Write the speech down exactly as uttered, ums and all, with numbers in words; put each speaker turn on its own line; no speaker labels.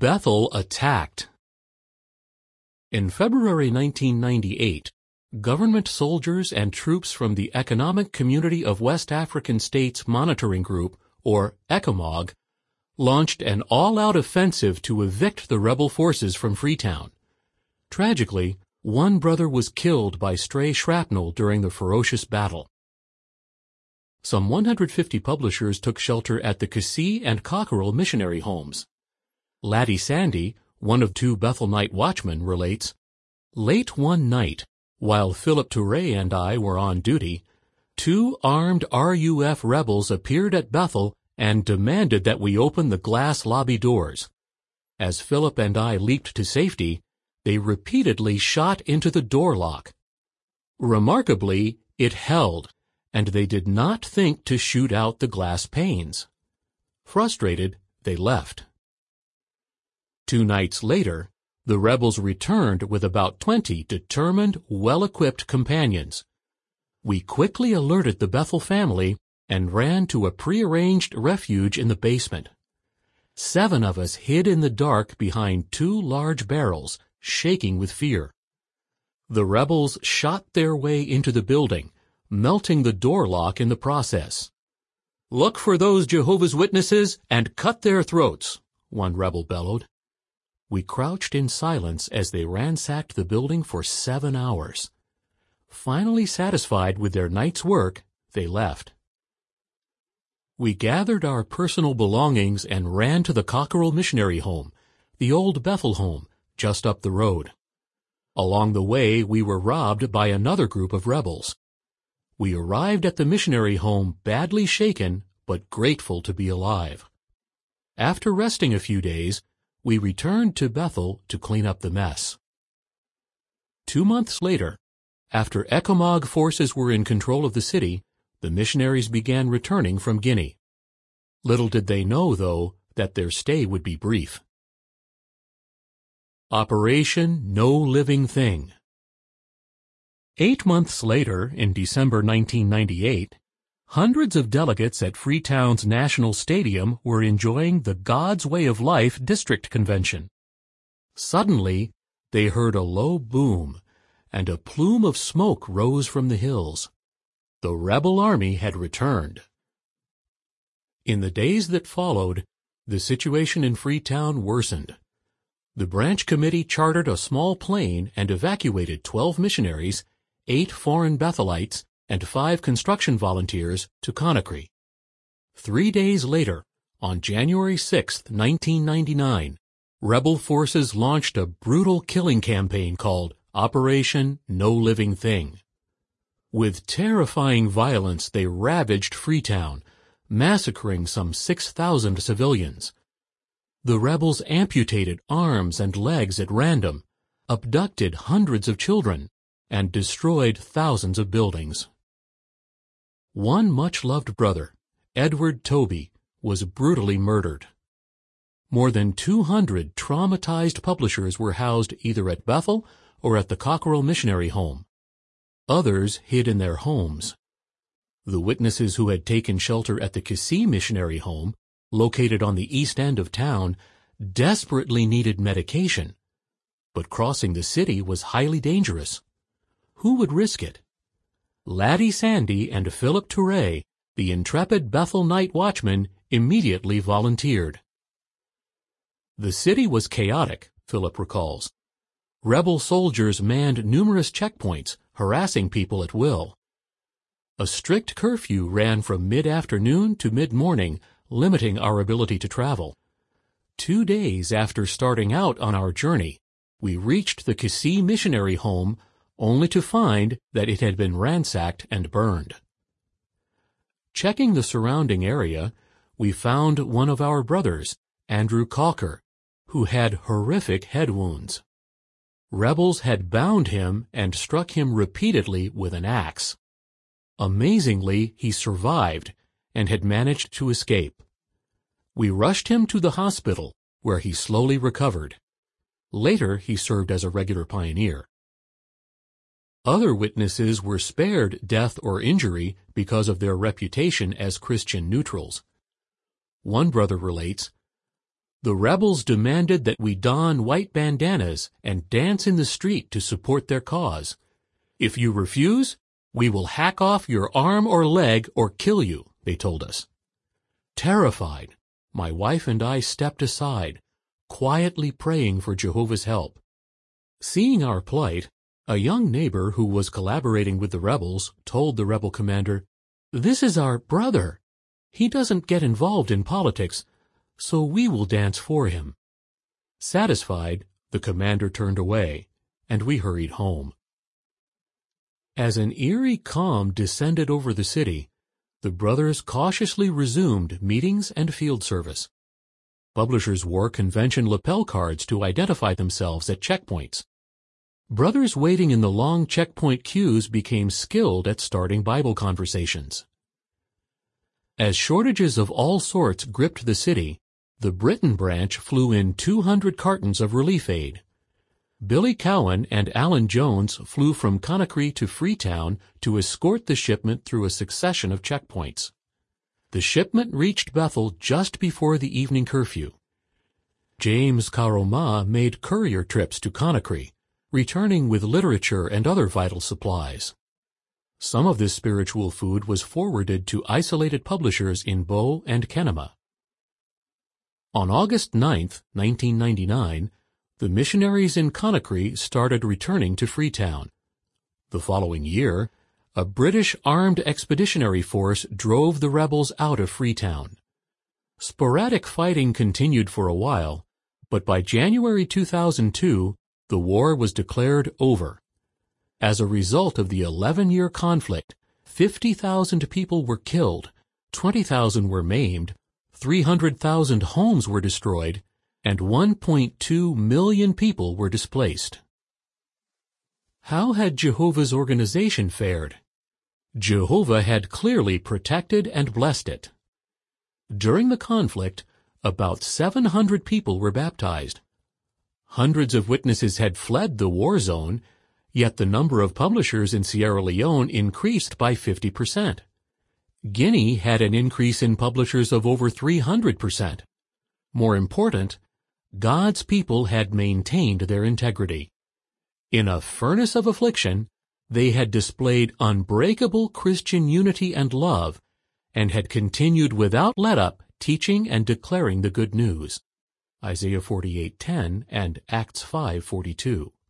Bethel attacked. In February nineteen ninety-eight, government soldiers and troops from the Economic Community of West African States Monitoring Group, or ECOMOG, launched an all-out offensive to evict the rebel forces from Freetown. Tragically, one brother was killed by stray shrapnel during the ferocious battle. Some one hundred fifty publishers took shelter at the Kissi and Cockerell missionary homes. Laddie Sandy, one of two Bethel night watchmen, relates, "Late one night, while Philip Touré and I were on duty, two armed R U F rebels appeared at Bethel and demanded that we open the glass lobby doors. As Philip and I leaped to safety, they repeatedly shot into the door lock. Remarkably, it held, and they did not think to shoot out the glass panes. Frustrated, they left. Two nights later, the rebels returned with about twenty determined, well-equipped companions. We quickly alerted the Bethel family and ran to a prearranged refuge in the basement. Seven of us hid in the dark behind two large barrels, shaking with fear. The rebels shot their way into the building, melting the door lock in the process. 'Look for those Jehovah's Witnesses and cut their throats,' one rebel bellowed. We crouched in silence as they ransacked the building for seven hours. Finally satisfied with their night's work, they left. We gathered our personal belongings and ran to the Cockerell Missionary Home, the old Bethel home, just up the road. Along the way, we were robbed by another group of rebels. We arrived at the missionary home badly shaken, but grateful to be alive. After resting a few days, we returned to Bethel to clean up the mess. Two months later, after ECOMOG forces were in control of the city, the missionaries began returning from Guinea. Little did they know, though, that their stay would be brief. Operation No Living Thing. Eight months later, in December nineteen ninety-eight, hundreds of delegates at Freetown's National Stadium were enjoying the God's Way of Life District Convention. Suddenly, they heard a low boom, and a plume of smoke rose from the hills. The rebel army had returned. In the days that followed, the situation in Freetown worsened. The branch committee chartered a small plane and evacuated twelve missionaries, eight foreign Bethelites, and five construction volunteers to Conakry. Three days later, on January sixth, nineteen ninety-nine, rebel forces launched a brutal killing campaign called Operation No Living Thing. With terrifying violence, they ravaged Freetown, massacring some six thousand civilians. The rebels amputated arms and legs at random, abducted hundreds of children, and destroyed thousands of buildings. One much-loved brother, Edward Toby, was brutally murdered. More than two hundred traumatized publishers were housed either at Bethel or at the Cockerell Missionary Home. Others hid in their homes. The witnesses who had taken shelter at the Kissi Missionary Home, located on the east end of town, desperately needed medication. But crossing the city was highly dangerous. Who would risk it? Laddie Sandy and Philip Touré, the intrepid Bethel night watchmen, immediately volunteered. The city was chaotic, Philip recalls. Rebel soldiers manned numerous checkpoints, harassing people at will. A strict curfew ran from mid-afternoon to mid-morning, limiting our ability to travel. Two days after starting out on our journey, we reached the Kissi Missionary Home, only to find that it had been ransacked and burned. Checking the surrounding area, we found one of our brothers, Andrew Calker, who had horrific head wounds. Rebels had bound him and struck him repeatedly with an axe. Amazingly, he survived and had managed to escape. We rushed him to the hospital, where he slowly recovered. Later, he served as a regular pioneer. Other witnesses were spared death or injury because of their reputation as Christian neutrals. One brother relates, The rebels demanded that we don white bandanas and dance in the street to support their cause. If you refuse, we will hack off your arm or leg or kill you, they told us. Terrified, my wife and I stepped aside, quietly praying for Jehovah's help. Seeing our plight, a young neighbor who was collaborating with the rebels told the rebel commander, "This is our brother. He doesn't get involved in politics, so we will dance for him." Satisfied, the commander turned away, and we hurried home. As an eerie calm descended over the city, the brothers cautiously resumed meetings and field service. Publishers wore convention lapel cards to identify themselves at checkpoints. Brothers waiting in the long checkpoint queues became skilled at starting Bible conversations. As shortages of all sorts gripped the city, the Britain branch flew in two hundred cartons of relief aid. Billy Cowan and Alan Jones flew from Conakry to Freetown to escort the shipment through a succession of checkpoints. The shipment reached Bethel just before the evening curfew. James Karoma made courier trips to Conakry, returning with literature and other vital supplies. Some of this spiritual food was forwarded to isolated publishers in Bo and Kenema. On August ninth, nineteen ninety-nine, the missionaries in Conakry started returning to Freetown. The following year, a British armed expeditionary force drove the rebels out of Freetown. Sporadic fighting continued for a while, but by January two thousand two, the war was declared over. As a result of the eleven-year conflict, fifty thousand people were killed, twenty thousand were maimed, three hundred thousand homes were destroyed, and one point two million people were displaced. How had Jehovah's organization fared? Jehovah had clearly protected and blessed it. During the conflict, about seven hundred people were baptized. Hundreds of witnesses had fled the war zone, yet the number of publishers in Sierra Leone increased by fifty percent. Guinea had an increase in publishers of over three hundred percent. More important, God's people had maintained their integrity. In a furnace of affliction, they had displayed unbreakable Christian unity and love, and had continued without let-up teaching and declaring the good news. Isaiah forty-eight ten and Acts five forty-two.